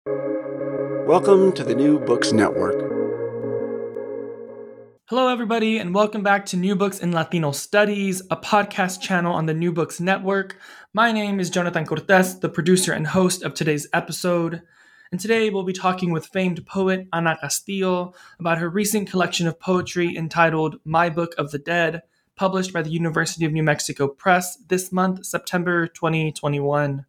Welcome to the New Books Network. Hello, everybody, and welcome back to New Books in Latino Studies, a podcast channel on the New Books Network. My name is Jonathan Cortez, the producer and host of today's episode. And today we'll be talking with famed poet Ana Castillo about her recent collection of poetry entitled My Book of the Dead, published by the University of New Mexico Press this month, September 2021.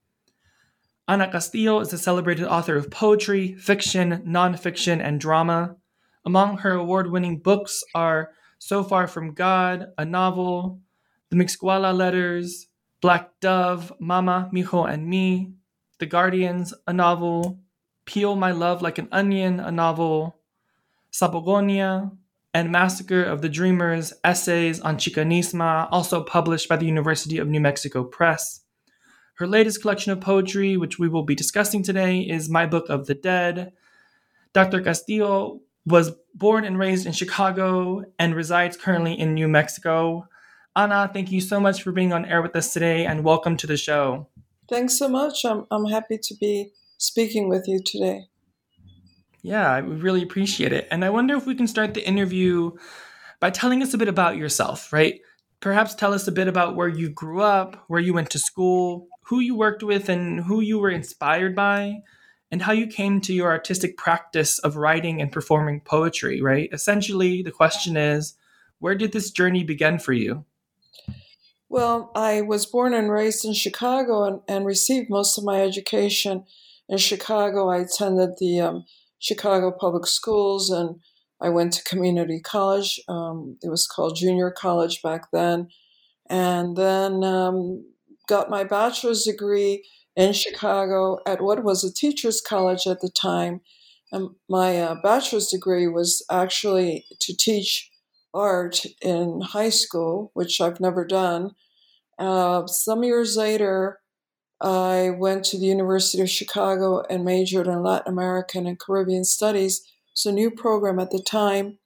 Ana Castillo is a celebrated author of poetry, fiction, nonfiction, and drama. Among her award-winning books are So Far From God, a novel, The Mixcuala Letters, Black Dove, Mama, Mijo, and Me, The Guardians, a novel, Peel My Love Like an Onion, a novel, Sabogonia, and Massacre of the Dreamers, Essays on Chicanismo, also published by the University of New Mexico Press. Her latest collection of poetry, which we will be discussing today, is My Book of the Dead. Dr. Castillo was born and raised in Chicago and resides currently in New Mexico. Ana, thank you so much for being on air with us today, and welcome to the show. Thanks so much. I'm happy to be speaking with you today. Yeah, I really appreciate it. And I wonder if we can start the interview by telling us a bit about yourself, right? Perhaps tell us a bit about where you grew up, where you went to school, who you worked with, and who you were inspired by, and how you came to your artistic practice of writing and performing poetry, right? Essentially, the question is, where did this journey begin for you? Well, I was born and raised in Chicago and received most of my education in Chicago. I attended the Chicago Public Schools and I went to community college. It was called junior college back then. And then got my bachelor's degree in Chicago at what was a teacher's college at the time. And my bachelor's degree was actually to teach art in high school, which I've never done. Some years later, I went to the University of Chicago and majored in Latin American and Caribbean Studies. It's a new program at the time.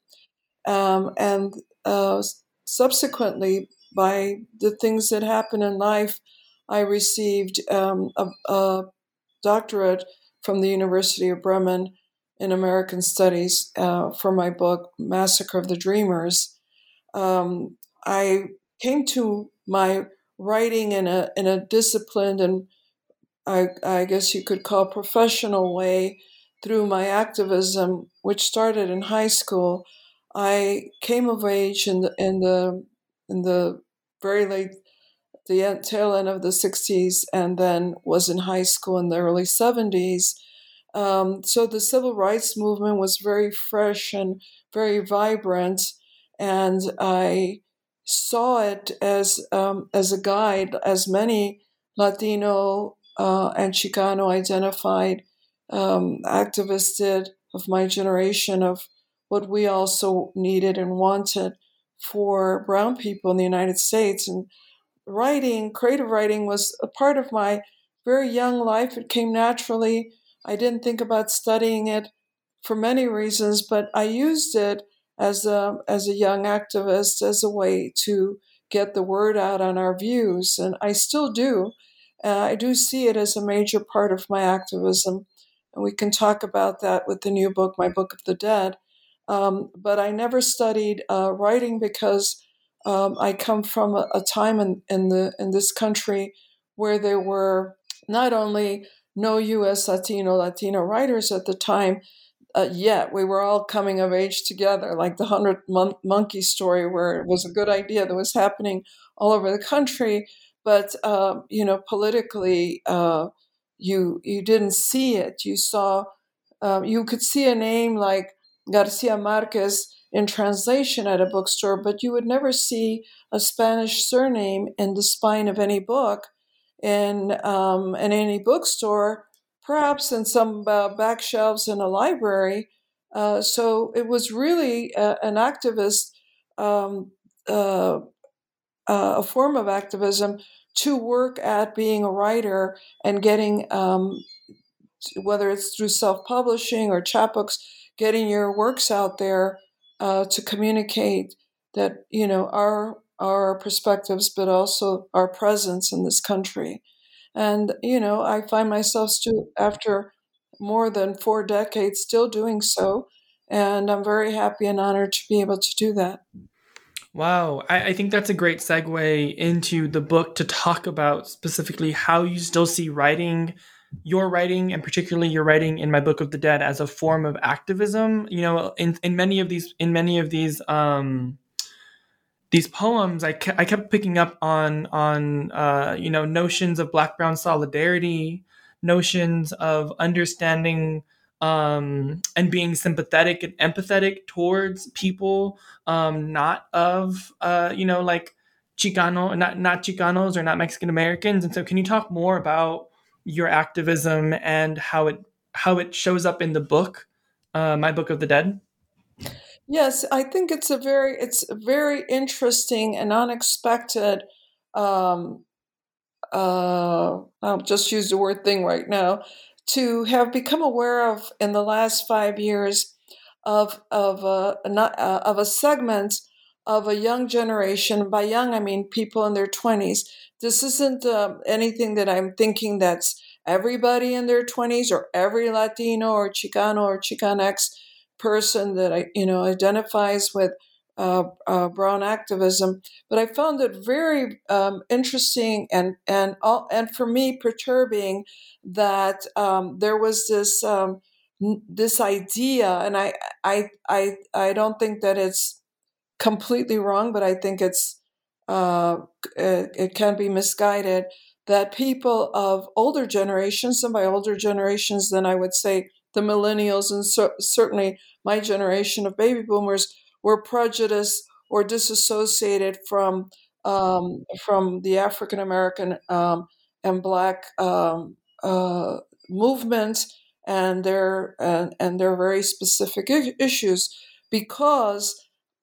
And subsequently, by the things that happen in life, I received a doctorate from the University of Bremen in American Studies for my book, Massacre of the Dreamers. I came to my writing in a disciplined and I guess you could call professional way through my activism, which started in high school. I came of age in the very late the tail end of the 60s and then was in high school in the early 70s. So the civil rights movement was very fresh and very vibrant, and I saw it as a guide, as many Latino and Chicano identified activists did of my generation, of what we also needed and wanted for brown people in the United States. And writing, creative writing, was a part of my very young life. It came naturally. I didn't think about studying it for many reasons, but I used it as a young activist as a way to get the word out on our views, and I still do. I do see it as a major part of my activism, and we can talk about that with the new book, My Book of the Dead. But I never studied writing because I come from a time in this country where there were not only no U.S. Latino writers at the time, yet we were all coming of age together, like the 100 Monkey story, where it was a good idea that was happening all over the country, but politically, you didn't see it. You saw you could see a name like Garcia Marquez in translation at a bookstore, but you would never see a Spanish surname in the spine of any book in any bookstore, perhaps in some back shelves in a library. So it was really an activist, um, uh, a form of activism to work at being a writer and getting, whether it's through self-publishing or chapbooks, getting your works out there to communicate that our perspectives, but also our presence in this country. And I find myself still, after more than 4 decades, still doing so. And I'm very happy and honored to be able to do that. Wow. I think that's a great segue into the book to talk about specifically how you still see writing, your writing, and particularly your writing in My Book of the Dead as a form of activism. In many of these poems, I kept picking up on notions of Black Brown solidarity, notions of understanding and being sympathetic and empathetic towards people not of like Chicano, not Chicanos or not Mexican Americans. And so, can you talk more about your activism and how it shows up in the book, My Book of the Dead? Yes, I think it's a very interesting and unexpected. Um, I'll just use the word thing right now, to have become aware of in the last 5 years of a segment of a young generation. By young, I mean people in their 20s. This isn't anything that I'm thinking that's everybody in their 20s or every Latino or Chicano or Chicanx person that identifies with brown activism. But I found it very interesting and for me perturbing that there was this idea, and I don't think that it's completely wrong, but I think uh, it can be misguided, that people of older generations, and by older generations, then I would say the millennials and certainly my generation of baby boomers, were prejudiced or disassociated from the African American and Black movement and their very specific issues, because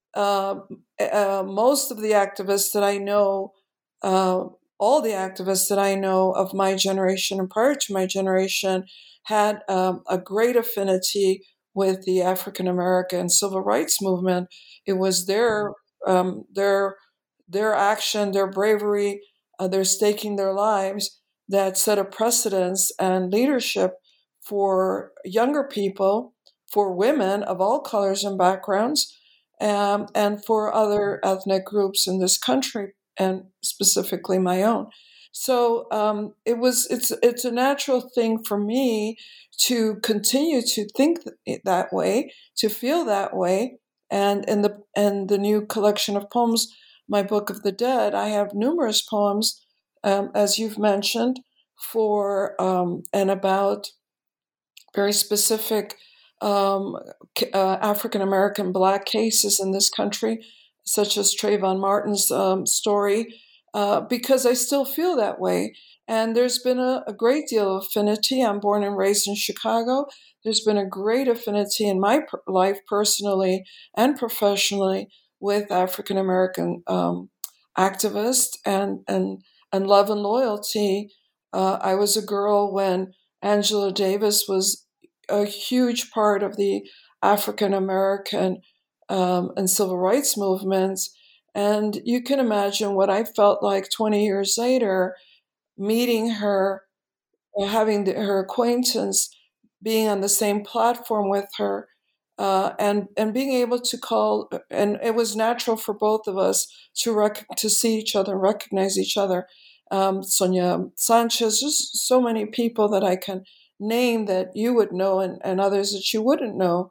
most of the activists that I know, uh, all the activists that I know of my generation and prior to my generation, had a great affinity with the African American civil rights movement. It was um, their their action, their bravery, their staking their lives that set a precedence and leadership for younger people, for women of all colors and backgrounds, and for other ethnic groups in this country, and specifically my own. So it's a natural thing for me to continue to think that way, to feel that way. And in the new collection of poems, My Book of the Dead, I have numerous poems, as you've mentioned, for and about very specific African American Black cases in this country, such as Trayvon Martin's story, because I still feel that way. And there's been a great deal of affinity. I'm born and raised in Chicago. There's been a great affinity in my life, personally and professionally, with African American activists and love and loyalty. I was a girl when Angela Davis was a huge part of the African American and civil rights movements. And you can imagine what I felt like 20 years later, meeting her, having her acquaintance, being on the same platform with her, and being able to call. And it was natural for both of us to see each other, recognize each other. Sonia Sanchez, just so many people that I can name that you would know, and others that you wouldn't know.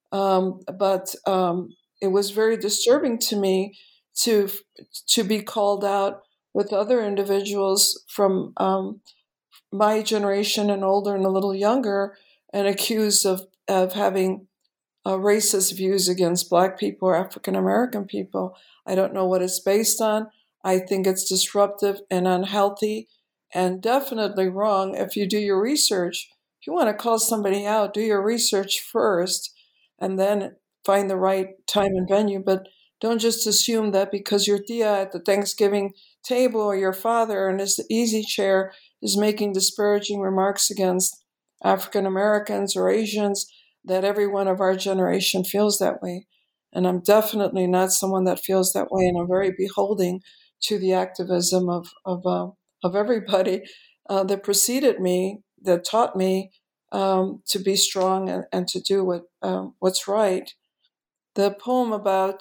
But it was very disturbing to me to to be called out with other individuals from my generation and older and a little younger, and accused of having racist views against Black people or African American people. I don't know what it's based on. I think it's disruptive and unhealthy and definitely wrong. If you do your research, if you want to call somebody out, do your research first and then find the right time and venue. But don't just assume that because your tia at the Thanksgiving table or your father in his easy chair is making disparaging remarks against African Americans or Asians, that every one of our generation feels that way. And I'm definitely not someone that feels that way, and I'm very beholding to the activism of everybody that preceded me, that taught me to be strong and to do what's right. The poem about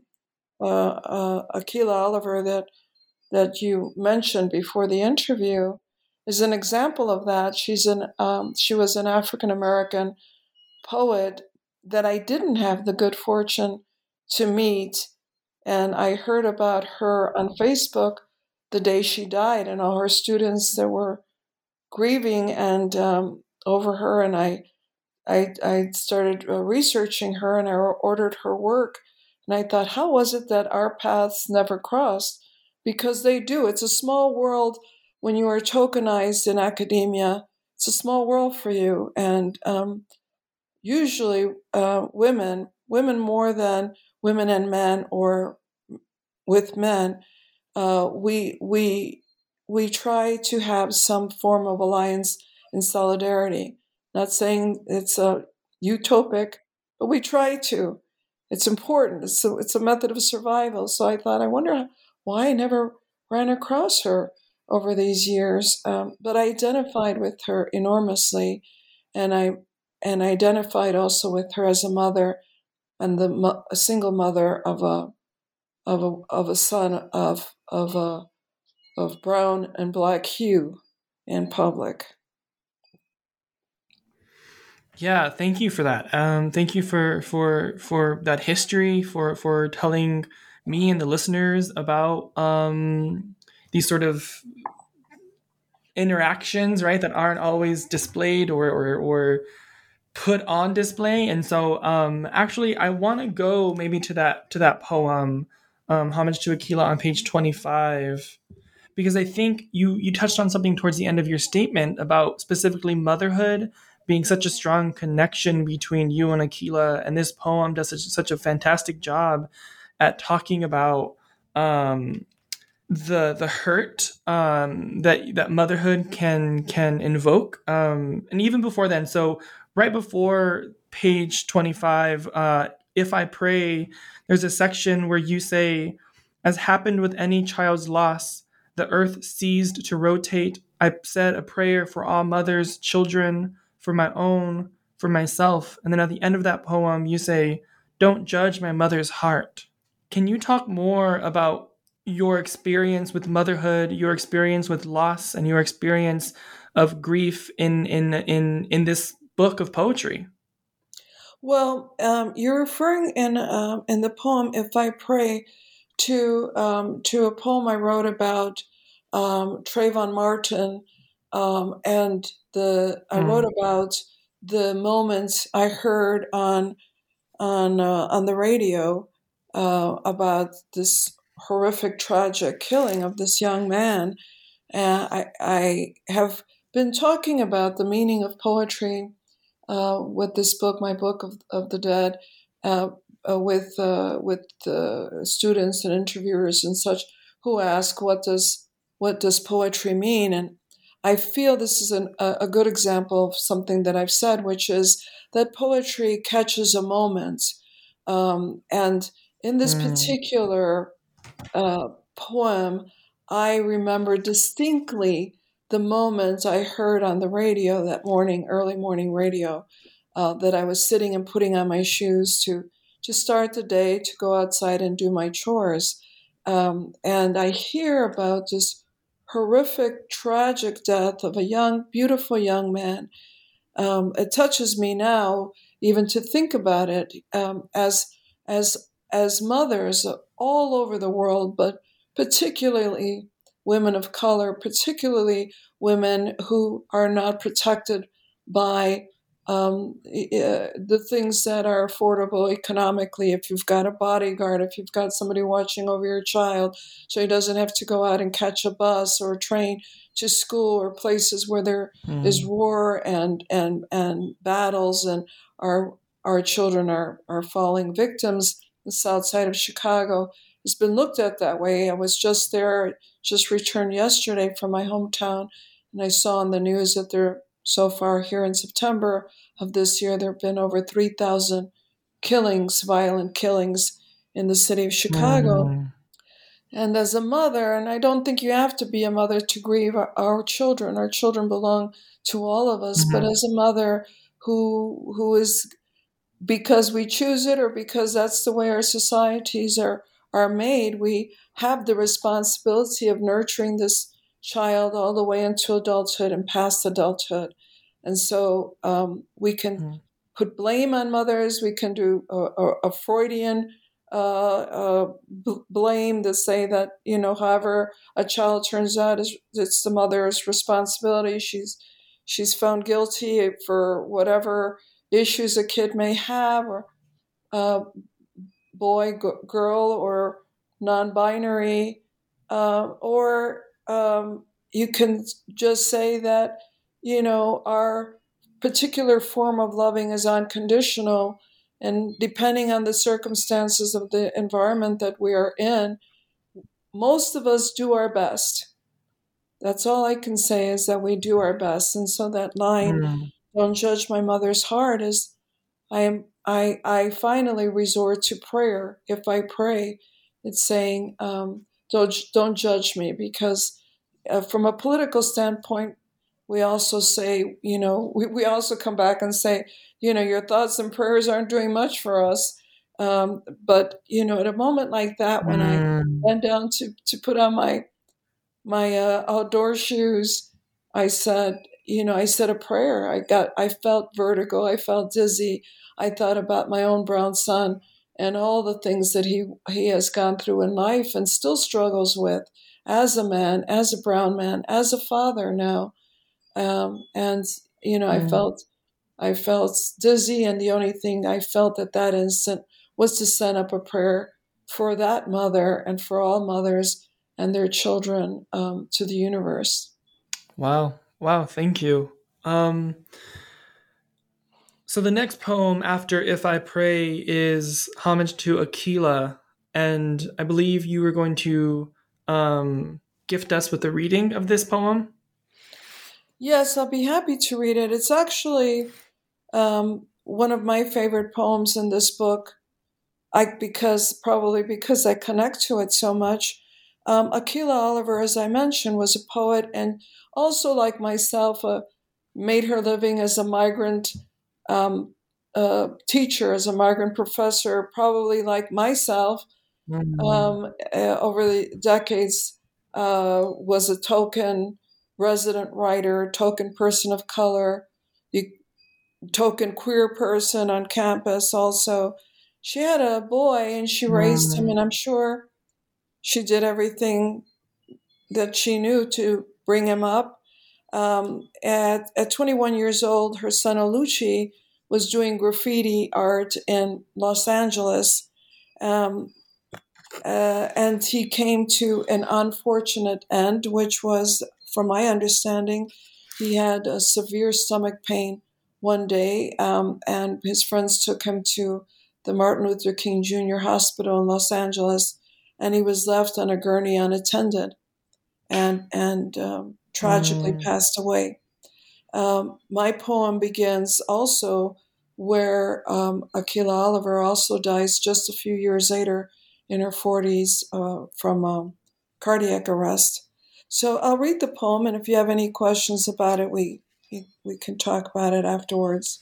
Akilah Oliver that you mentioned before the interview is an example of that. She was an African American poet that I didn't have the good fortune to meet, and I heard about her on Facebook the day she died, and all her students that were grieving and over her, and I started researching her, and I ordered her work, and I thought, how was it that our paths never crossed? Because they do. It's a small world when you are tokenized in academia. It's a small world for you, and usually women more than women and men, or with men, we try to have some form of alliance and solidarity. Not saying it's utopic, but we try to. It's important. It's a method of survival. So I thought, I wonder why I never ran across her over these years. But I identified with her enormously, and I identified also with her as a mother, and a single mother of a son of brown and black hue in public. Yeah, thank you for that. Thank you for that history, for telling me and the listeners about these sort of interactions, right, that aren't always displayed or put on display. And so actually I want to go maybe to that poem, Homage to Akilah, on page 25, because I think you touched on something towards the end of your statement about specifically motherhood being such a strong connection between you and Akilah, and this poem does such a fantastic job at talking about the hurt that motherhood can invoke, and even before then. So right before page 25, if I pray, there's a section where you say, as happened with any child's loss, the earth ceased to rotate. I said a prayer for all mothers, children, for my own, for myself. And then at the end of that poem, you say, don't judge my mother's heart. Can you talk more about your experience with motherhood, your experience with loss, and your experience of grief in this book of poetry? Well, you're referring in the poem "If I Pray" to a poem I wrote about Trayvon Martin, and I wrote about the moments I heard on the radio about this horrific, tragic killing of this young man. I have been talking about the meaning of poetry with this book, my book of the dead, with students and interviewers and such who ask, what does poetry mean? And I feel this is a good example of something that I've said, which is that poetry catches a moment. And in this particular poem, I remember distinctly the moment I heard on the radio that morning, early morning radio, that I was sitting and putting on my shoes to start the day, to go outside and do my chores. And I hear about this horrific, tragic death of a young, beautiful young man. It touches me now even to think about it, as mothers all over the world, but particularly women of color, particularly women who are not protected by the things that are affordable economically. If you've got a bodyguard, if you've got somebody watching over your child, so he doesn't have to go out and catch a bus or a train to school or places where there is war and battles, and our children are falling victims. The south side of Chicago has been looked at that way. I was just there, just returned yesterday from my hometown, and I saw on the news that there, so far here in September of this year, there have been over 3,000 killings, violent killings in the city of Chicago. And as a mother, and I don't think you have to be a mother to grieve our children. Our children belong to all of us. But Mhm. as a mother who is, because we choose it or because that's the way our societies are made, we have the responsibility of nurturing this child all the way into adulthood and past adulthood. And so we can Mhm. put blame on mothers. We can do a Freudian blame to say that, however a child turns out, it's the mother's responsibility. She's found guilty for whatever issues a kid may have, or boy, girl, or non-binary, or you can just say that our particular form of loving is unconditional, and depending on the circumstances of the environment that we are in, most of us do our best. That's all I can say, is that we do our best. And so that line, Mhm. "Don't judge my mother's heart," is I finally resort to prayer. If I pray, it's saying, don't judge me, because from a political standpoint, we also say, we also come back and say, your thoughts and prayers aren't doing much for us. But at a moment like that, when I Mm. bent down to put on my outdoor shoes, I said a prayer. I felt vertigo. I felt dizzy. I thought about my own brown son and all the things that he has gone through in life and still struggles with as a man, as a brown man, as a father now. And Mm. I felt dizzy, and the only thing I felt at that instant was to send up a prayer for that mother and for all mothers and their children, to the universe. Wow. Wow. Thank you. Um, so the next poem after If I Pray is Homage to Aquila. And I believe you were going to gift us with a reading of this poem. Yes, I'll be happy to read it. It's actually one of my favorite poems in this book. Probably because I connect to it so much. Aquila Oliver, as I mentioned, was a poet, and also, like myself, made her living as a migrant um, teacher, as a migrant professor, probably like myself, Mm. over the decades, was a token resident writer, token person of color, the token queer person on campus also. She had a boy and she raised him, Mm. and I'm sure she did everything that she knew to bring him up. At 21 years old, her son Oluchi was doing graffiti art in Los Angeles. Um, and he came to an unfortunate end, which was, from my understanding, he had a severe stomach pain one day, and his friends took him to the Martin Luther King Jr. Hospital in Los Angeles, and he was left on a gurney unattended, and tragically Mm. passed away. My poem begins also where Akila Oliver also dies just a few years later in her 40s from cardiac arrest. So I'll read the poem, and if you have any questions about it, we can talk about it afterwards.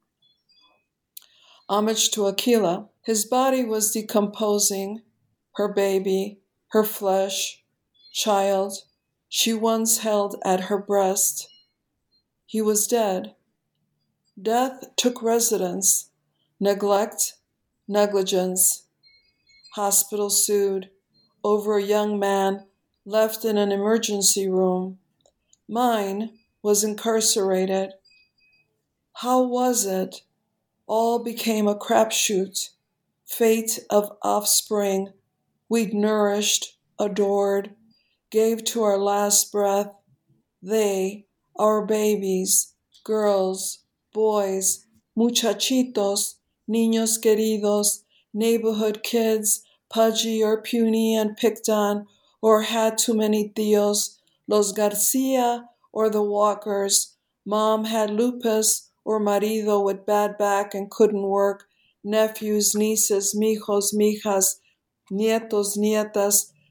Homage to Aquila. His body was decomposing, her baby, her flesh, child, she once held at her breast. He was dead. Death took residence, neglect, negligence. Hospital sued over a young man left in an emergency room. Mine was incarcerated. How was it? All became a crapshoot. Fate of offspring we'd nourished, adored, gave to our last breath. They, our babies, girls, boys, muchachitos, niños queridos, neighborhood kids, pudgy or puny and picked on, or had too many tios, los Garcia or the Walkers. Mom had lupus, or marido with bad back and couldn't work, nephews, nieces, mijos, mijas, nietos, nietas,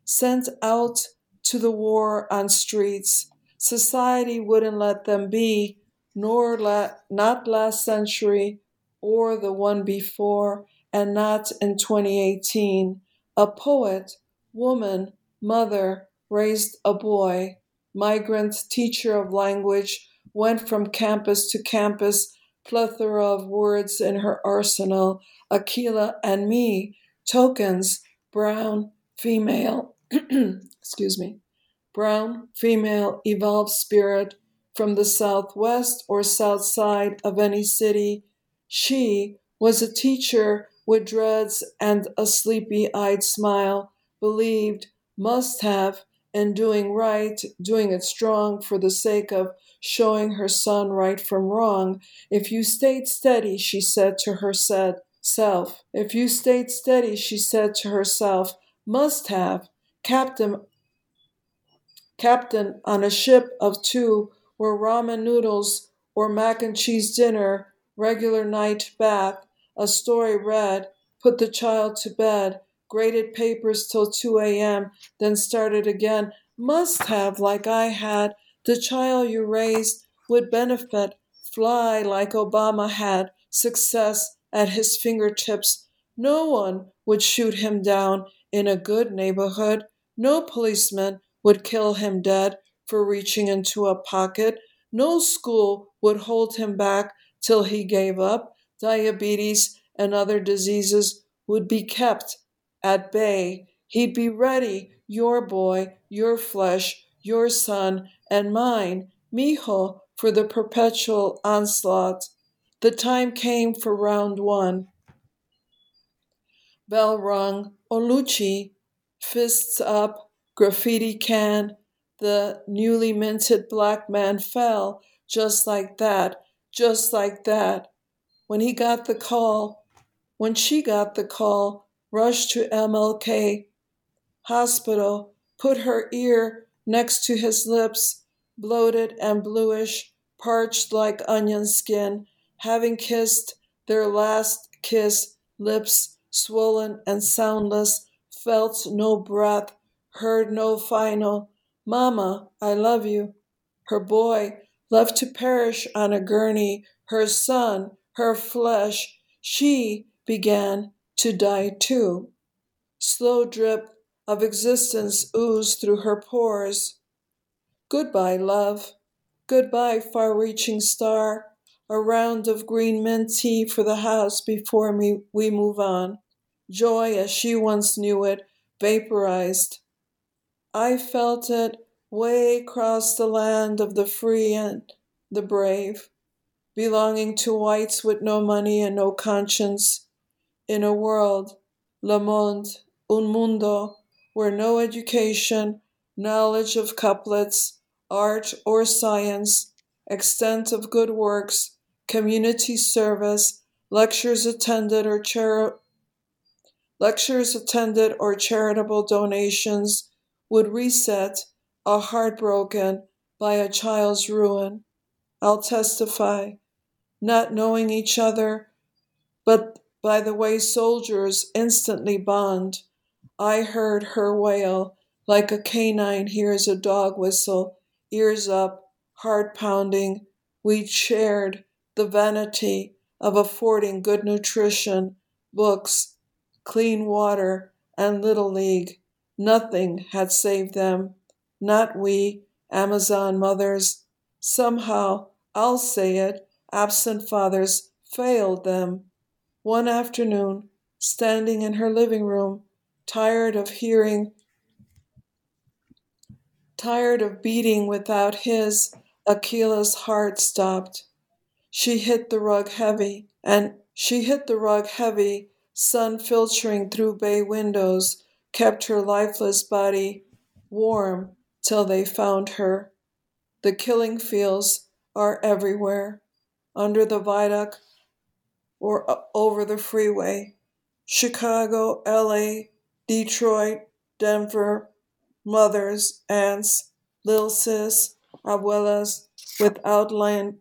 sent out to the war on streets. Society wouldn't let them be, not last century or the one before, and not in 2018. A poet, woman, mother, raised a boy. Migrant teacher of language, went from campus to campus, plethora of words in her arsenal. Akila and me, tokens, brown, female, excuse me, brown, female, evolved spirit from the southwest or south side of any city. She was a teacher with dreads and a sleepy eyed smile, believed, must have, in doing right, doing it strong for the sake of showing her son right from wrong. If you stayed steady, she said to herself. If you stayed steady, she said to herself, must have. Captain on a ship of two, where ramen noodles or mac and cheese dinner, regular night bath, a story read, put the child to bed, graded papers till 2 a.m., then started again. Must have, like I had. The child you raised would benefit, fly like Obama had, success at his fingertips. No one would shoot him down in a good neighborhood. No policeman would kill him dead for reaching into a pocket. No school would hold him back till he gave up. Diabetes and other diseases would be kept at bay. He'd be ready, your boy, your flesh, your son, and mine, mijo, for the perpetual onslaught. The time came for round one. Bell rung. Oluchi, fists up, graffiti can. The newly minted black man fell, just like that, just like that. When she got the call, rushed to MLK Hospital, put her ear next to his lips, bloated and bluish, parched like onion skin, having kissed their last kiss, lips swollen and soundless, felt no breath, heard no final, Mama, I love you. Her boy, left to perish on a gurney, her son, her flesh, she began to die too. Slow drip of existence oozed through her pores. Goodbye, love. Goodbye, far-reaching star. A round of green mint tea for the house before we move on. Joy, as she once knew it, vaporized. I felt it way across the land of the free and the brave, belonging to whites with no money and no conscience, in a world, le monde, un mundo, where no education, knowledge of couplets, art or science, extent of good works, community service, lectures attended or charitable donations would reset a heart broken by a child's ruin. I'll testify, not knowing each other, but by the way soldiers instantly bond, I heard her wail like a canine hears a dog whistle, ears up, heart pounding. We shared the vanity of affording good nutrition, books, clean water, and Little League. Nothing had saved them. Not we, Amazon mothers. Somehow, I'll say it, absent fathers failed them. One afternoon, standing in her living room, tired of beating without his, Akila's heart stopped. She hit the rug heavy, sun filtering through bay windows, kept her lifeless body warm till they found her. The killing fields are everywhere, under the viaduct or over the freeway. Chicago, LA, Detroit, Denver, mothers, aunts, little sis, abuelas, with outlined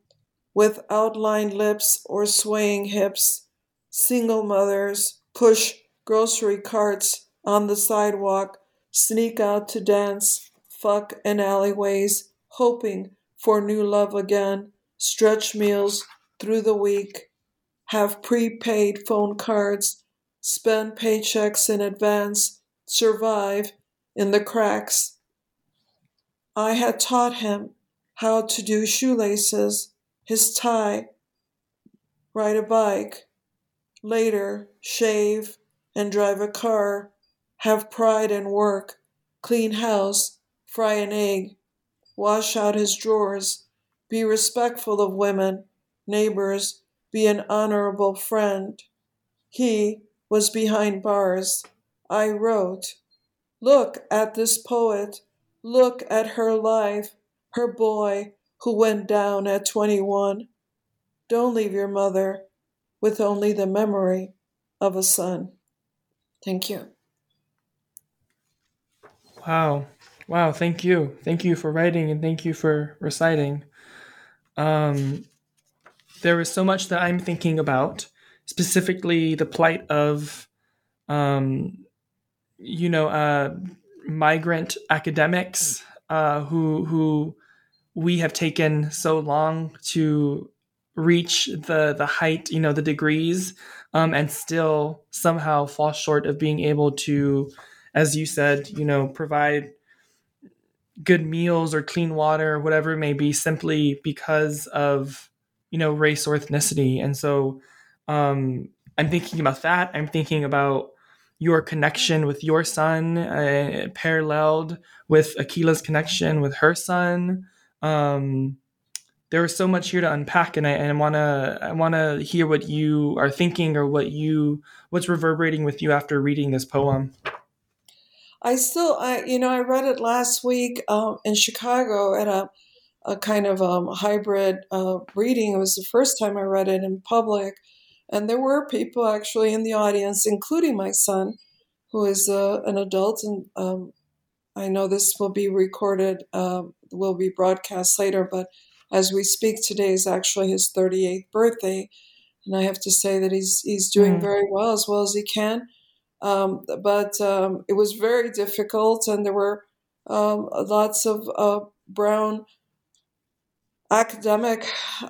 lips or swaying hips. Single mothers push grocery carts on the sidewalk, sneak out to dance, fuck in alleyways, hoping for new love again, stretch meals through the week, have prepaid phone cards, spend paychecks in advance, survive in the cracks. I had taught him how to do shoelaces, his tie, ride a bike, later shave and drive a car, have pride in work, clean house, fry an egg, wash out his drawers, be respectful of women, neighbors, be an honorable friend. He was behind bars. I wrote, look at this poet. Look at her life, her boy who went down at 21. Don't leave your mother with only the memory of a son. Thank you. Wow. Wow. Thank you. Thank you for writing and thank you for reciting. There is so much that I'm thinking about, specifically the plight of, migrant academics who we have taken so long to reach the height, the degrees, and still somehow fall short of being able to, as you said, provide good meals or clean water or whatever it may be, simply because of race or ethnicity. And so I'm thinking about that. I'm thinking about your connection with your son, paralleled with Akila's connection with her son. There is so much here to unpack, and I wanna hear what you are thinking, or what's reverberating with you after reading this poem. I read it last week in Chicago at a kind of hybrid reading. It was the first time I read it in public. And there were people actually in the audience, including my son, who is an adult. And I know this will be recorded, will be broadcast later, but as we speak, today is actually his 38th birthday. And I have to say that he's doing very well as he can. But it was very difficult, and there were lots of brown academic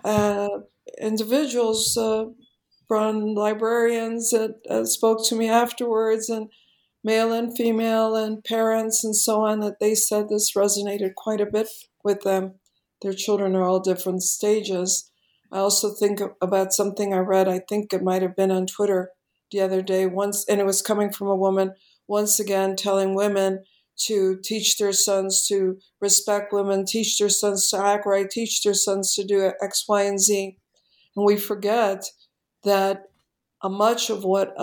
individuals, brown librarians that spoke to me afterwards, and male and female, and parents and so on, that they said this resonated quite a bit with them. Their children are all different stages. I also think about something I read, I think it might have been on Twitter the other day, once, and it was coming from a woman, once again telling women to teach their sons to respect women, teach their sons to act right, teach their sons to do X, Y, and Z. And we forget that much of what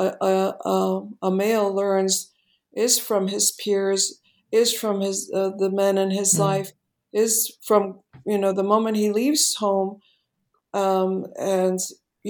a male learns is from his peers, is from the men in his life, is from the moment he leaves home. And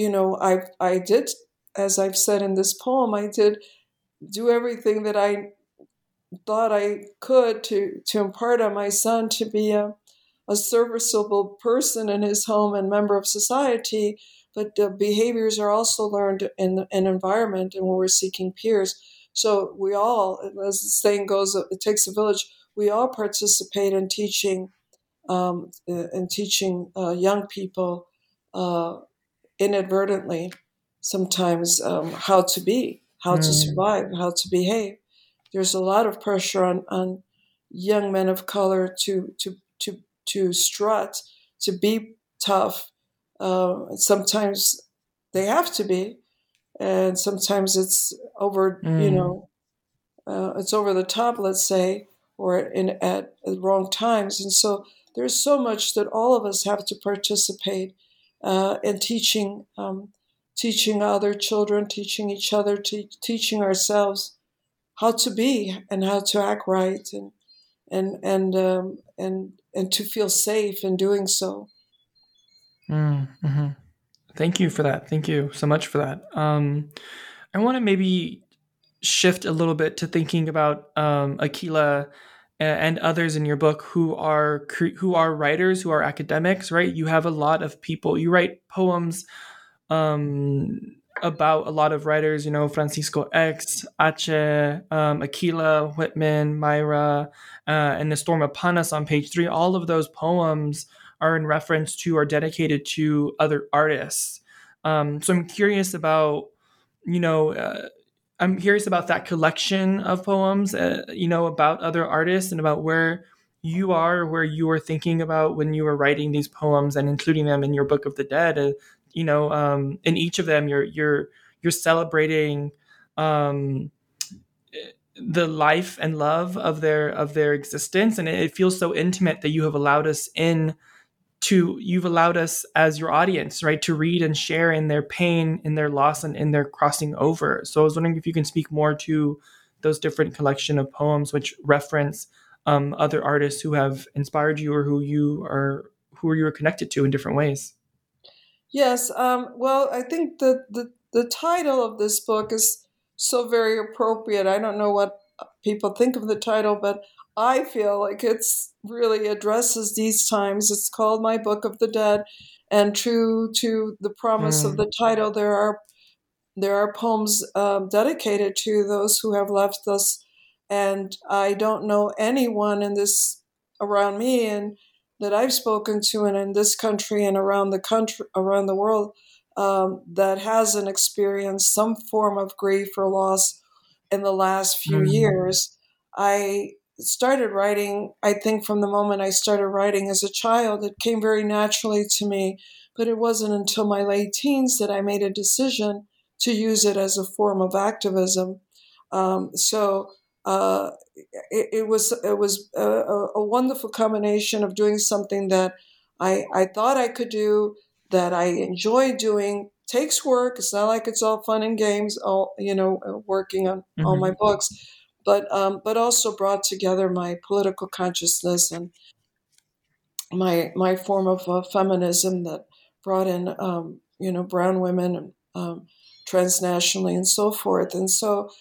I did, as I've said in this poem, I did do everything that I thought I could to impart on my son to be a serviceable person in his home and member of society. But the behaviors are also learned in an environment and when we're seeking peers. So we all, as the saying goes, it takes a village. We all participate in teaching young people inadvertently sometimes how to be, how to survive, how to behave. There's a lot of pressure on young men of color to strut, to be tough. Sometimes they have to be, and sometimes it's over. It's over the top, let's say, or at wrong times. And so there's so much that all of us have to participate in teaching other children, teaching each other, teaching ourselves how to be and how to act right, and to feel safe in doing so. Mm-hmm. Thank you for that. Thank you so much for that. I want to maybe shift a little bit to thinking about Akila and others in your book who are writers, who are academics, right? You have a lot of people. You write poems about a lot of writers, Francisco X, Ache, Aquila, Whitman, Myra, and The Storm Upon Us on page 3. All of those poems are in reference to or dedicated to other artists. So I'm curious about, that collection of poems, about other artists and about where you were thinking about when you were writing these poems and including them in your Book of the Dead. In each of them, you're celebrating the life and love of their existence, and it feels so intimate that you've allowed us as your audience, right, to read and share in their pain, in their loss, and in their crossing over. So I was wondering if you can speak more to those different collection of poems which reference other artists who have inspired you or who you are connected to in different ways. Yes. Well, I think the title of this book is so very appropriate. I don't know what people think of the title, but I feel like it's really addresses these times. It's called My Book of the Dead, and true to the promise of the title, there are poems dedicated to those who have left us. And I don't know anyone around me and that I've spoken to, and in this country and around the world, that hasn't experienced some form of grief or loss in the last few years. I started writing, I think, from the moment I started writing as a child. It came very naturally to me, but it wasn't until my late teens that I made a decision to use it as a form of activism. It was a wonderful combination of doing something that I thought I could do, that I enjoy doing. Takes work. It's not like it's all fun and games. Working on all my books, but also brought together my political consciousness and my form of feminism that brought in brown women transnationally and so forth. And so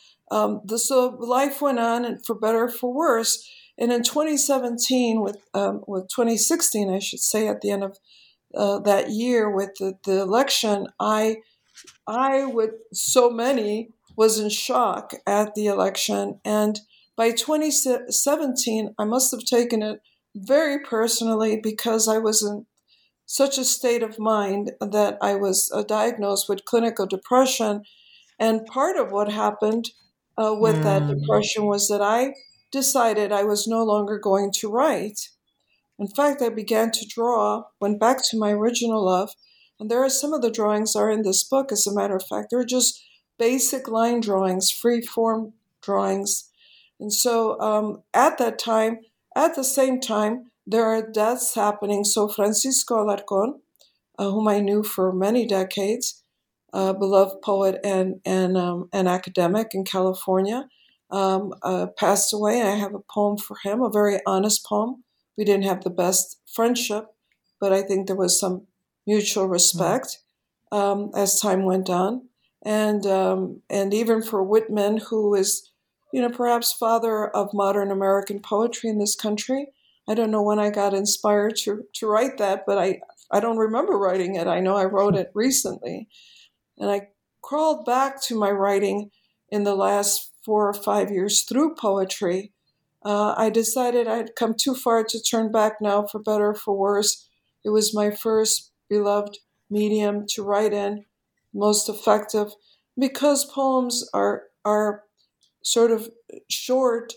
life went on, and for better or for worse. And in 2017, with 2016, I should say, at the end of that year with the election, I with so many was in shock at the election. And by 2017, I must have taken it very personally because I was in such a state of mind that I was diagnosed with clinical depression. And part of what happened with that depression was that I decided I was no longer going to write. In fact, I began to draw, went back to my original love, and there are some of the drawings are in this book, as a matter of fact. They're just basic line drawings, free form drawings. And so at the same time, there are deaths happening. So Francisco Alarcón, whom I knew for many decades, beloved poet and academic in California, passed away. I have a poem for him, a very honest poem. We didn't have the best friendship, but I think there was some mutual respect as time went on. And even for Whitman, who is, perhaps father of modern American poetry in this country. I don't know when I got inspired to write that, but I don't remember writing it. I know I wrote it recently. And I crawled back to my writing in the last 4 or 5 years through poetry. I decided I'd come too far to turn back now, for better or for worse. It was my first beloved medium to write in, most effective, because poems are sort of short,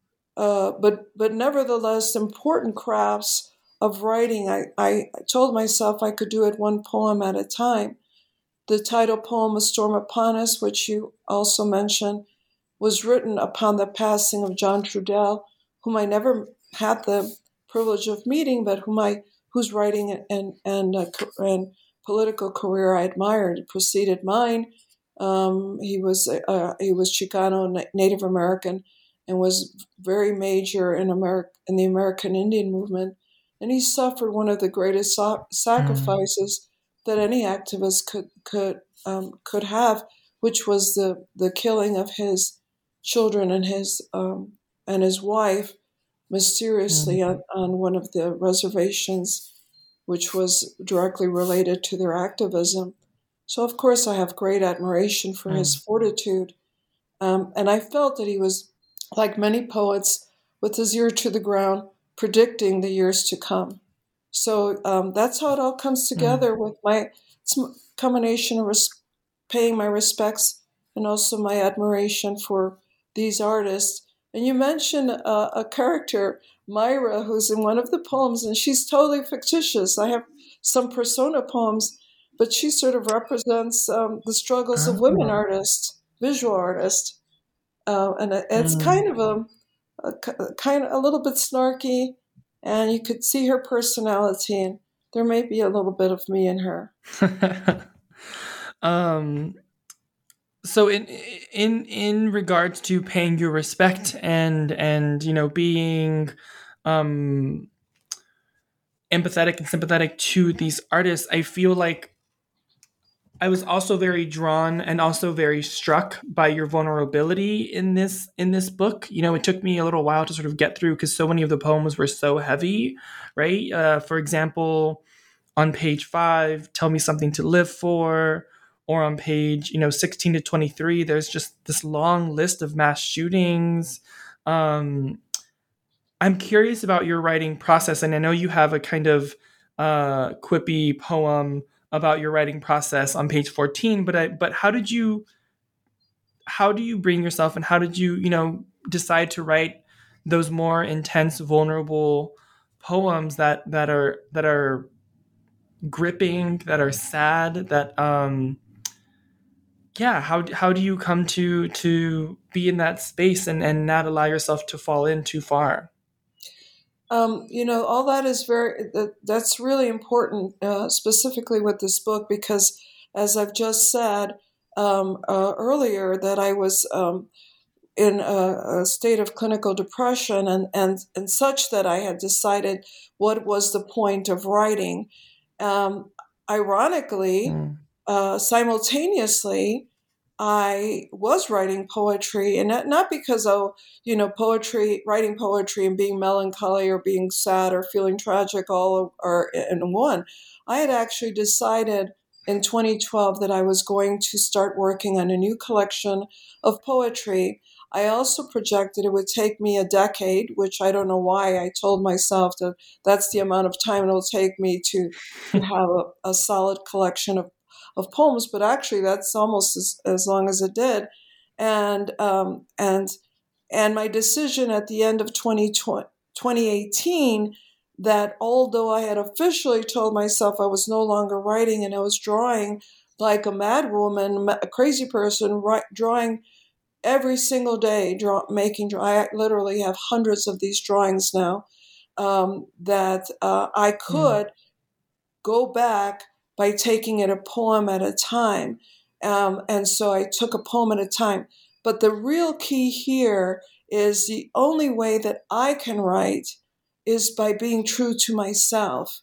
but nevertheless important crafts of writing. I told myself I could do it one poem at a time. The title poem, A Storm Upon Us, which you also mentioned, was written upon the passing of John Trudell, whom I never had the privilege of meeting, but whose writing and political career I admired. It preceded mine. He was Chicano, Native American, and was very major in the American Indian movement. And he suffered one of the greatest sacrifices that any activist could have, which was the killing of his children and his wife mysteriously on one of the reservations, which was directly related to their activism. So, of course, I have great admiration for his fortitude. And I felt that he was, like many poets, with his ear to the ground, predicting the years to come. So that's how it all comes together with it's a combination of paying my respects and also my admiration for these artists. And you mentioned a character, Myra, who's in one of the poems, and she's totally fictitious. I have some persona poems, but she sort of represents the struggles of women artists, visual artists. And it's kind of a little bit snarky, and you could see her personality, and there may be a little bit of me in her. So in regards to paying your respect and being empathetic and sympathetic to these artists, I feel like I was also very drawn and also very struck by your vulnerability in this book. It took me a little while to sort of get through because so many of the poems were so heavy, right? For example, on page 5, "Tell Me Something to Live For," or on page 16 to 23, there's just this long list of mass shootings. I'm curious about your writing process, and I know you have a kind of quippy poem about your writing process on page 14, but how do you bring yourself, and how did you decide to write those more intense, vulnerable poems that are gripping, that are sad, that how do you come to be in that space and not allow yourself to fall in too far? All that is that's really important, specifically with this book, because as I've just said earlier, that I was in a state of clinical depression and such that I had decided what was the point of writing. Ironically, simultaneously, I was writing poetry, and not because writing poetry and being melancholy or being sad or feeling tragic all are in one. I had actually decided in 2012 that I was going to start working on a new collection of poetry. I also projected it would take me a decade, which I don't know why I told myself that that's the amount of time it'll take me to have a solid collection of poems, but actually that's almost as long as it did. And my decision at the end of 2018 that although I had officially told myself I was no longer writing and I was drawing like a mad woman, a crazy person, drawing every single day, I literally have hundreds of these drawings now, that I could go back by taking it a poem at a time. And so I took a poem at a time. But the real key here is the only way that I can write is by being true to myself.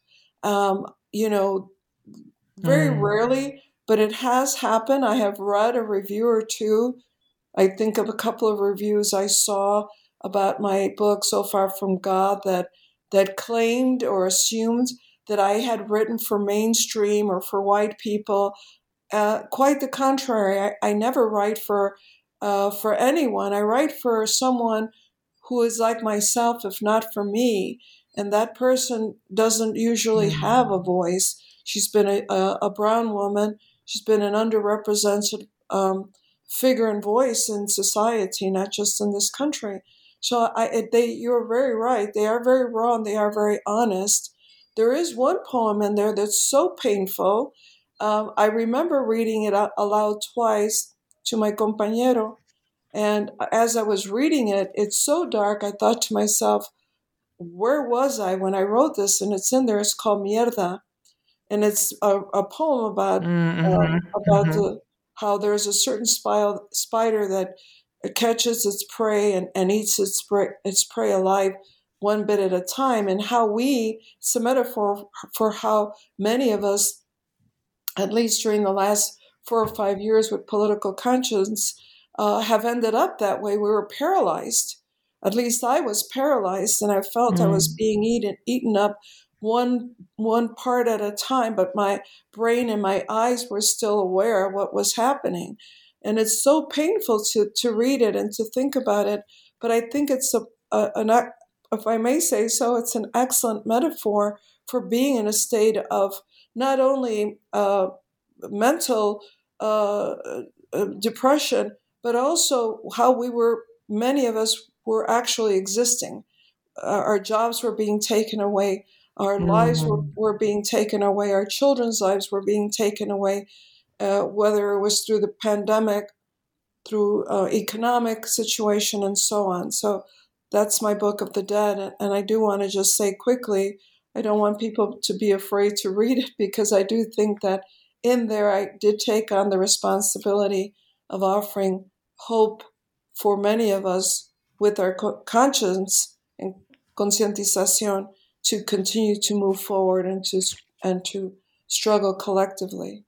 Very rarely, but it has happened. I have read a review or two. I think of a couple of reviews I saw about my book, So Far From God, that claimed or assumed that I had written for mainstream or for white people. Quite the contrary. I never write for anyone. I write for someone who is like myself, if not for me. And that person doesn't usually have a voice. She's been a brown woman. She's been an underrepresented figure and voice in society, not just in this country. So you're very right. They are very raw and they are very honest. There is one poem in there that's so painful. I remember reading it aloud twice to my compañero. And as I was reading it, it's so dark, I thought to myself, where was I when I wrote this? And it's in there. It's called Mierda. And it's a poem about how there's a certain spider that catches its prey and eats its prey alive one bit at a time, and how it's a metaphor for how many of us, at least during the last 4 or 5 years with political conscience, have ended up that way. We were paralyzed. At least I was paralyzed, and I felt I was being eaten up one part at a time, but my brain and my eyes were still aware of what was happening. And it's so painful to read it and to think about it. But I think it's if I may say so, it's an excellent metaphor for being in a state of not only mental depression, but also how many of us were actually existing. Our jobs were being taken away. Our lives were being taken away. Our children's lives were being taken away, whether it was through the pandemic, through economic situation, and so on. So that's my Book of the Dead. And I do want to just say quickly, I don't want people to be afraid to read it, because I do think that in there I did take on the responsibility of offering hope for many of us with our conscience and conscientización to continue to move forward and to struggle collectively.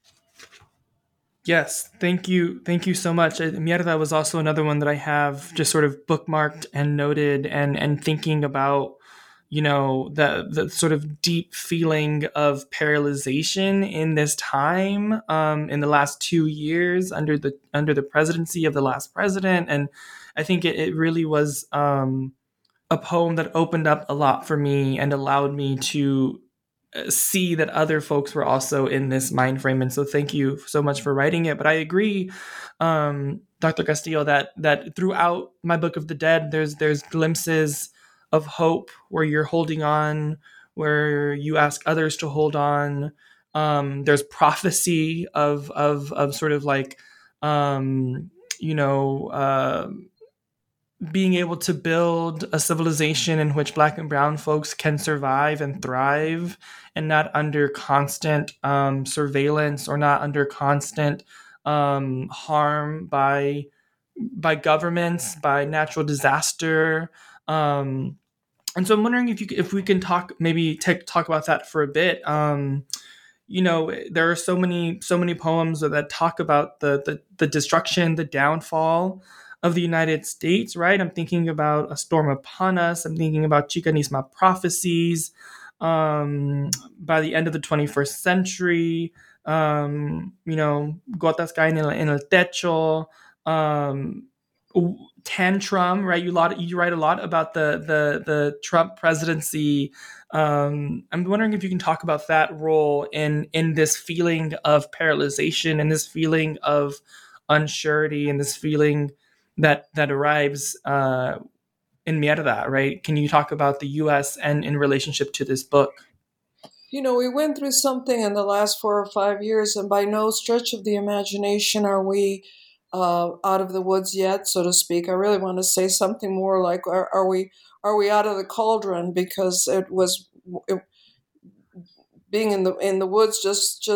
Yes, thank you so much. Mierda was also another one that I have just sort of bookmarked and noted, and thinking about, the sort of deep feeling of paralyzation in this time, in the last 2 years under the presidency of the last president. And I think it really was a poem that opened up a lot for me and allowed me to see that other folks were also in this mind frame. And so thank you so much for writing it. But I agree, Dr. Castillo, that throughout my Book of the Dead, there's glimpses of hope where you're holding on, where you ask others to hold on. There's prophecy of sort of like, being able to build a civilization in which Black and Brown folks can survive and thrive, and not under constant surveillance, or not under constant harm by governments, by natural disaster. And so I'm wondering if we can talk about that for a bit. There are so many poems that talk about the destruction, the downfall of the United States, right? I'm thinking about A Storm Upon Us. I'm thinking about Chicanisma prophecies. By the end of the 21st century, Gotas caen en el techo, Tantrum, right? You write a lot about the Trump presidency. I'm wondering if you can talk about that role in this feeling of paralyzation, and this feeling of unsurety, and this feeling that arrives in Mierda, right? Can you talk about the U.S. and in relationship to this book? We went through something in the last 4 or 5 years, and by no stretch of the imagination are we out of the woods yet, so to speak. I really want to say something more like, are we out of the cauldron? Because being in the woods just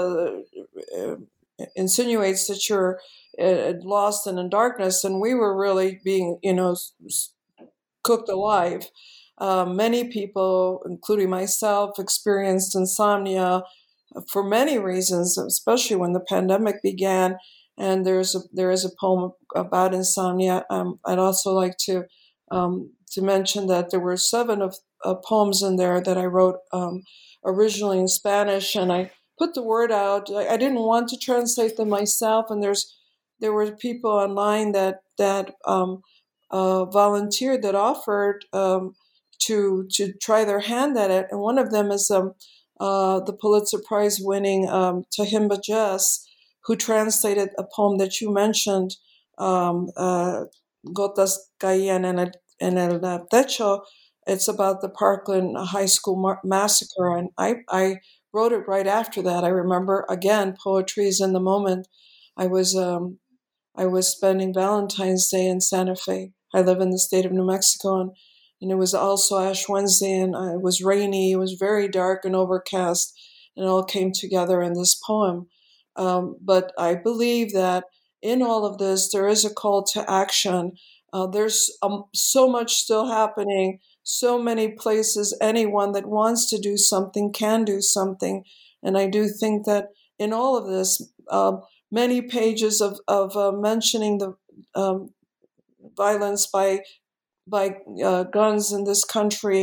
insinuates that you're lost and in darkness, and we were really being cooked alive. Many people, including myself, experienced insomnia for many reasons, especially when the pandemic began. And there is a poem about insomnia. I'd also like to mention that there were 7 of poems in there that I wrote originally in Spanish, and I put the word out. I didn't want to translate them myself, and there were people online that volunteered, that offered to try their hand at it. And one of them is the Pulitzer Prize winning Tahimba Jess, who translated a poem that you mentioned, Gotas Caían en el Techo. It's about the Parkland High School massacre, and I wrote it right after that. I remember, again, poetry is in the moment. I was spending Valentine's Day in Santa Fe. I live in the state of New Mexico, and it was also Ash Wednesday, and it was rainy. It was very dark and overcast, and it all came together in this poem. But I believe that in all of this, there is a call to action. There's so much still happening, so many places. Anyone that wants to do something can do something. And I do think that in all of this, many pages of mentioning the violence by guns in this country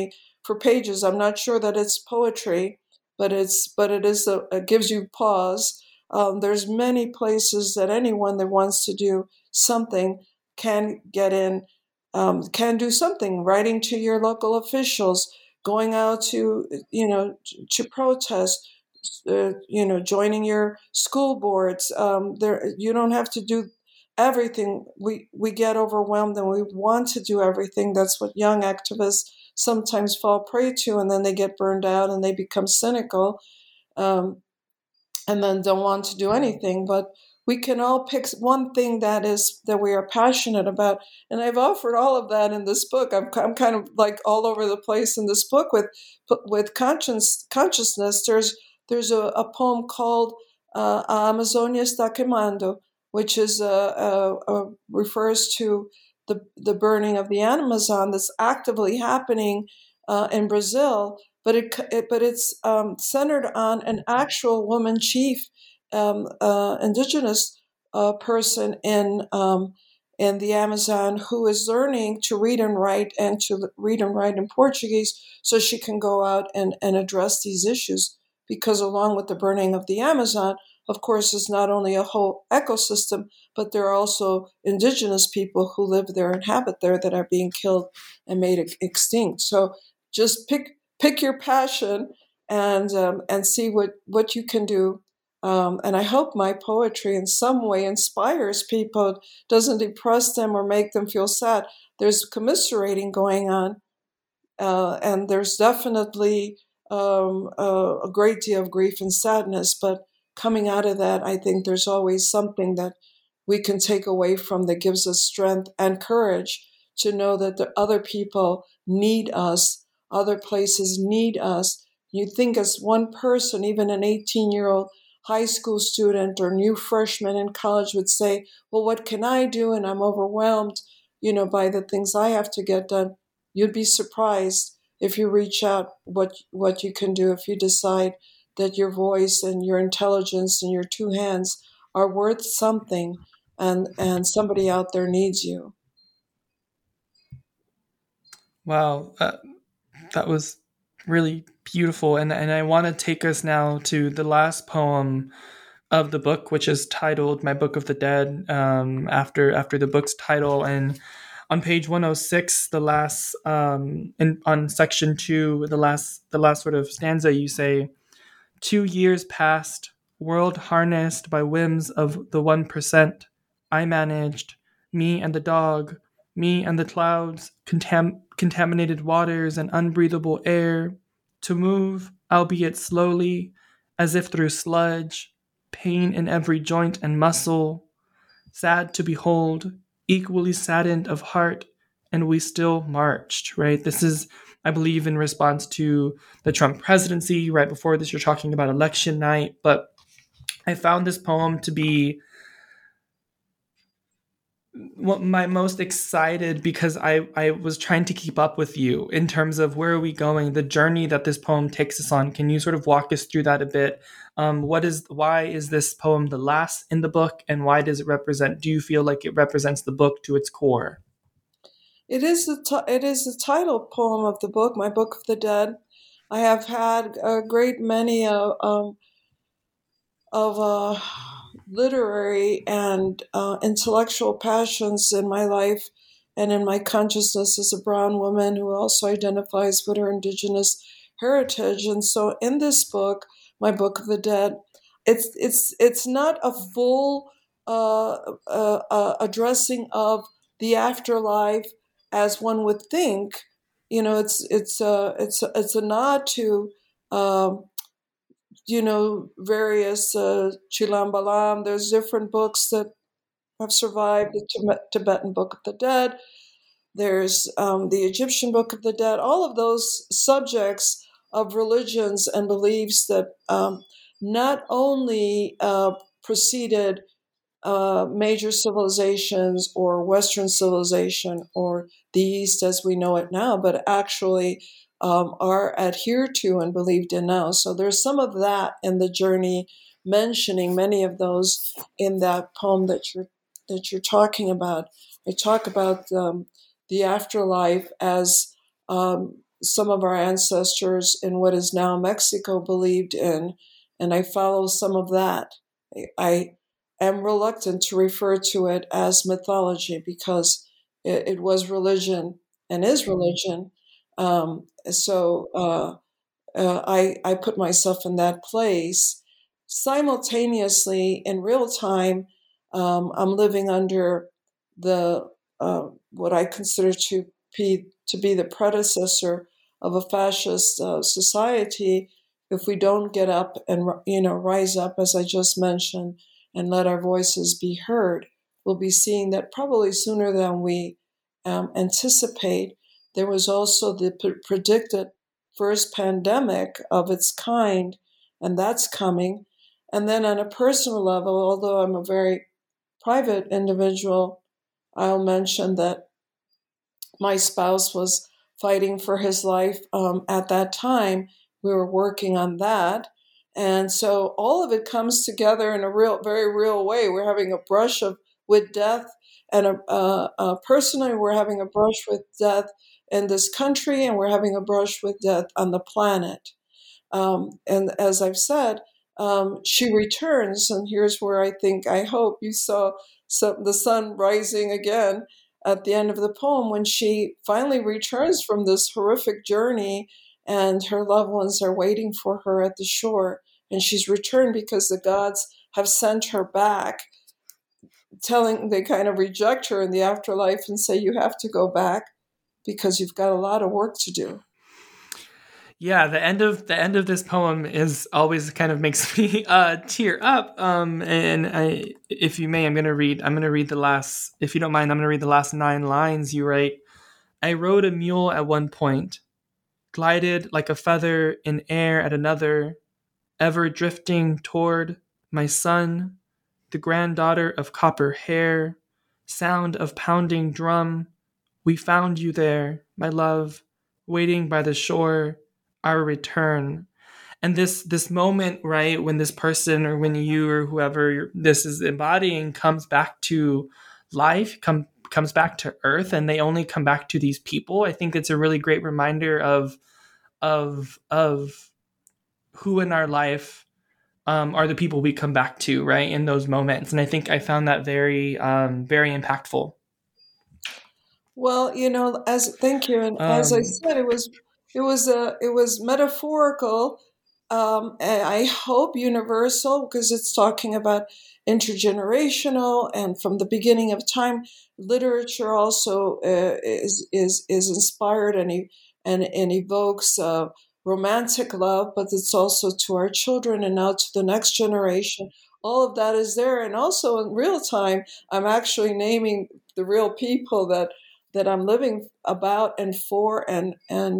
for pages. I'm not sure that it's poetry, but it gives you pause. There's many places that anyone that wants to do something can get in, can do something. Writing to your local officials, going out to to protest, joining your school boards. There, you don't have to do everything. We get overwhelmed and we want to do everything. That's what young activists sometimes fall prey to, and then they get burned out and they become cynical, and then don't want to do anything. But we can all pick one thing that we are passionate about, and I've offered all of that in this book. I'm kind of like all over the place in this book with consciousness. There's a poem called A Amazônia está queimando, which is refers to the burning of the Amazon that's actively happening in Brazil, but it's centered on an actual woman chief, indigenous person in the Amazon, who is learning to read and write in Portuguese, so she can go out and address these issues. Because along with the burning of the Amazon, of course, is not only a whole ecosystem, but there are also indigenous people who live there, inhabit there, that are being killed and made extinct. So just pick your passion and see what you can do. And I hope my poetry in some way inspires people, doesn't depress them or make them feel sad. There's commiserating going on, and there's definitely a great deal of grief and sadness. But coming out of that, I think there's always something that we can take away from that gives us strength and courage to know that the other people need us, other places need us. You think as one person, even an 18-year-old high school student or new freshman in college would say, well, what can I do? And I'm overwhelmed, by the things I have to get done. You'd be surprised if you reach out what you can do, if you decide that your voice and your intelligence and your two hands are worth something, and somebody out there needs you. Wow, that was really beautiful, and I want to take us now to the last poem of the book, which is titled "My Book of the Dead," after the book's title. And on page 106, the last on section 2, the last sort of stanza, you say, 2 years passed, world harnessed by whims of the 1%. I managed, me and the dog, me and the clouds, contaminated waters and unbreathable air, to move, albeit slowly, as if through sludge, pain in every joint and muscle, sad to behold, equally saddened of heart, and we still marched, right? This is, I believe, in response to the Trump presidency. Right before this, you're talking about election night. But I found this poem to be my most excited, because I was trying to keep up with you in terms of where are we going, the journey that this poem takes us on. Can you sort of walk us through that a bit? Why is this poem the last in the book, and why does it represent? Do you feel like it represents the book to its core? It is the title poem of the book, My Book of the Dead. I have had a great many of literary and intellectual passions in my life and in my consciousness as a brown woman who also identifies with her indigenous heritage. And so in this book, My Book of the Dead, it's not a full addressing of the afterlife as one would think. It's a nod to various Chilam Balam. There's different books that have survived, the Tibetan Book of the Dead. There's the Egyptian Book of the Dead. All of those subjects of religions and beliefs that not only preceded major civilizations or Western civilization or the East as we know it now, but actually are adhered to and believed in now. So there's some of that in the journey, mentioning many of those in that poem that you're talking about. I talk about the afterlife as some of our ancestors in what is now Mexico believed in, and I follow some of that. I am reluctant to refer to it as mythology because it was religion and is religion. I put myself in that place. Simultaneously, in real time, I'm living under the what I consider to be the predecessor of a fascist society. If we don't get up and rise up, as I just mentioned, and let our voices be heard, we'll be seeing that probably sooner than we anticipate. There was also the predicted first pandemic of its kind, and that's coming. And then on a personal level, although I'm a very private individual, I'll mention that my spouse was fighting for his life at that time. We were working on that. And so all of it comes together in a very real way. We're having a brush with death, and personally, we're having a brush with death in this country, and we're having a brush with death on the planet. And as I've said, she returns, and here's where I hope you saw the sun rising again at the end of the poem, when she finally returns from this horrific journey and her loved ones are waiting for her at the shore. And she's returned because the gods have sent her back, they kind of reject her in the afterlife and say, you have to go back because you've got a lot of work to do. Yeah, the end of this poem is always kind of makes me tear up. If you may, I'm gonna read the last. If you don't mind, I'm gonna read the last 9 lines. You write, "I rode a mule at one point, glided like a feather in air at another, ever drifting toward my son, the granddaughter of copper hair, sound of pounding drum. We found you there, my love, waiting by the shore. Our return." And this moment, right, when this person or when you or whoever this is embodying comes back to life, comes back to earth, and they only come back to these people, I think it's a really great reminder of who in our life are the people we come back to, right, in those moments. And I think I found that very very impactful. Well, thank you. And as I said, it was metaphorical, and I hope universal, because it's talking about intergenerational, and from the beginning of time, literature also is inspired and evokes romantic love, but it's also to our children and now to the next generation. All of that is there, and also in real time, I'm actually naming the real people that I'm living about and for, and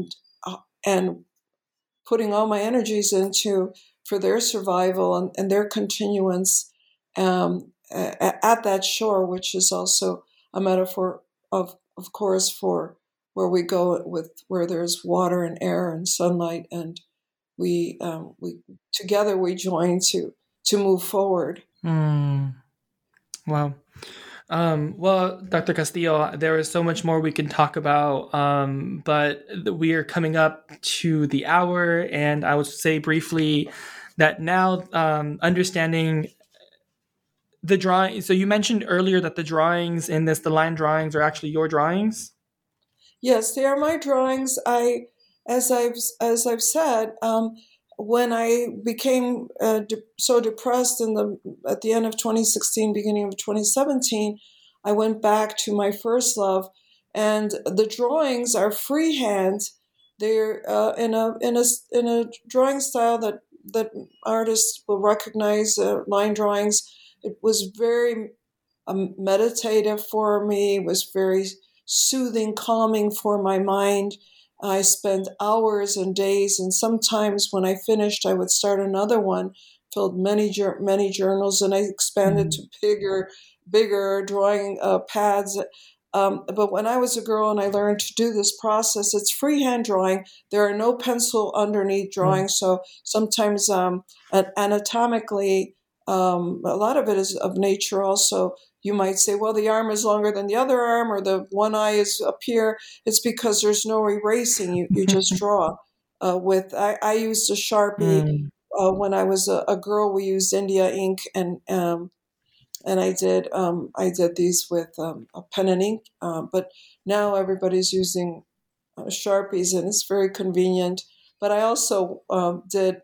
putting all my energies into for their survival and their continuance at that shore, which is also a metaphor of course, for where we go where there's water and air and sunlight, and we together we join to move forward. Wow. Well, Dr. Castillo, there is so much more we can talk about, but we are coming up to the hour, and I would say briefly that now understanding the drawing. So you mentioned earlier that the drawings in this, the line drawings, are actually your drawings? Yes, they are my drawings. As I've said, when I became so depressed at the end of 2016, beginning of 2017, I went back to my first love, and the drawings are freehand. They're in a drawing style that artists will recognize. Line drawings. It was very meditative for me. It was very soothing, calming for my mind. I spent hours and days, and sometimes when I finished, I would start another one, filled many journals, and I expanded to bigger drawing pads. But when I was a girl and I learned to do this process, it's freehand drawing. There are no pencil underneath drawing, so sometimes anatomically, a lot of it is of nature also. you might say, well, the arm is longer than the other arm, or the one eye is up here. It's because there's no erasing. You just draw. I used a Sharpie. Mm. When I was a girl, we used India ink, and I did these with a pen and ink. But now everybody's using Sharpies, and it's very convenient. But I also did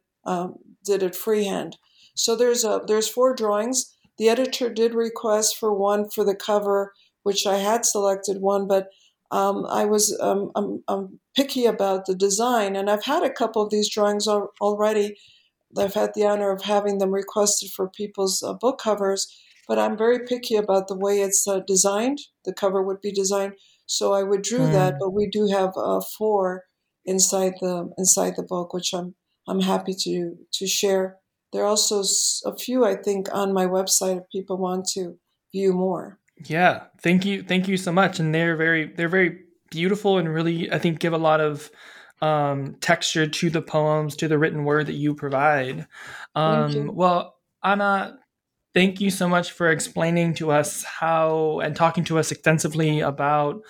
it freehand. So there's 4 drawings. The editor did request for one for the cover, which I had selected one, but I was I'm picky about the design, and I've had a couple of these drawings already. I've had the honor of having them requested for people's book covers, but I'm very picky about the way it's designed. The cover would be designed, so I withdrew that. But we do have 4 inside the book, which I'm happy to share. There are also a few, I think, on my website if people want to view more. Yeah, thank you so much. And they're very beautiful and really, I think, give a lot of texture to the poems, to the written word that you provide. Thank you. Well, Anna, thank you so much for explaining to us how and talking to us extensively about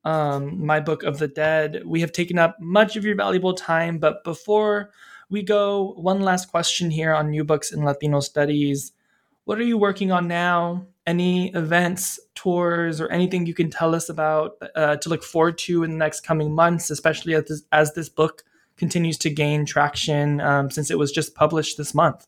my Book of the Dead. We have taken up much of your valuable time, but before we go, one last question here on New Books in Latino Studies. What are you working on now? Any events, tours, or anything you can tell us about to look forward to in the next coming months, especially as this book continues to gain traction since it was just published this month?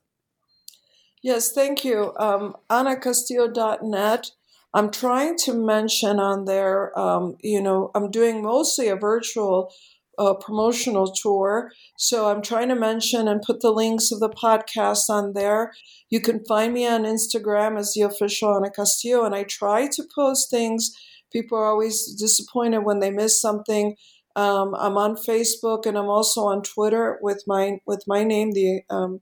Yes, thank you. AnaCastillo.net. I'm trying to mention on there, I'm doing mostly a virtual promotional tour. So I'm trying to mention and put the links of the podcast on there. You can find me on Instagram as the official Ana Castillo, and I try to post things. People are always disappointed when they miss something. I'm on Facebook, and I'm also on Twitter with my name, the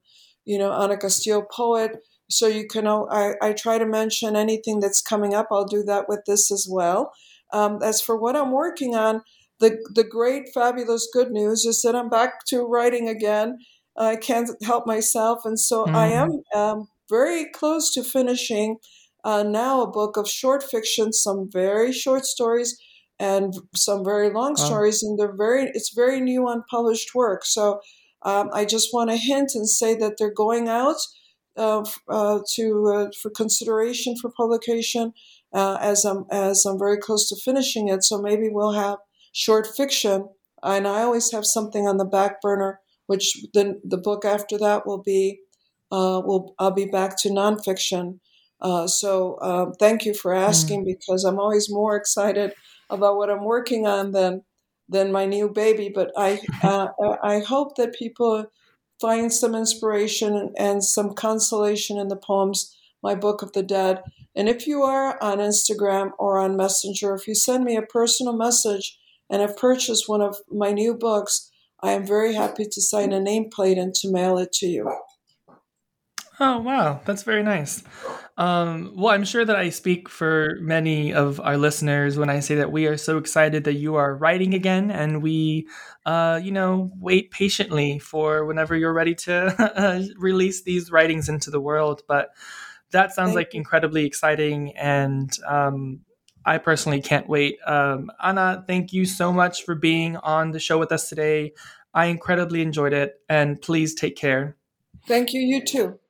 Ana Castillo Poet. So you can, I try to mention anything that's coming up. I'll do that with this as well. As for what I'm working on, the great, fabulous good news is that I'm back to writing again. I can't help myself. And so I am very close to finishing now a book of short fiction, some very short stories and some very long stories. And it's very new unpublished work. So I just want to hint and say that they're going out for consideration for publication as I'm very close to finishing it. So maybe we'll have short fiction, and I always have something on the back burner, which then the book after that will be, I'll be back to nonfiction. So thank you for asking, because I'm always more excited about what I'm working on than my new baby. But I hope that people find some inspiration and some consolation in the poems, my Book of the Dead. And if you are on Instagram or on Messenger, if you send me a personal message and have purchased one of my new books, I am very happy to sign a nameplate and to mail it to you. Oh, wow. That's very nice. Well, I'm sure that I speak for many of our listeners when I say that we are so excited that you are writing again, and we, wait patiently for whenever you're ready to release these writings into the world. But that sounds like incredibly exciting, and I personally can't wait. Anna, thank you so much for being on the show with us today. I incredibly enjoyed it, and please take care. Thank you. You too.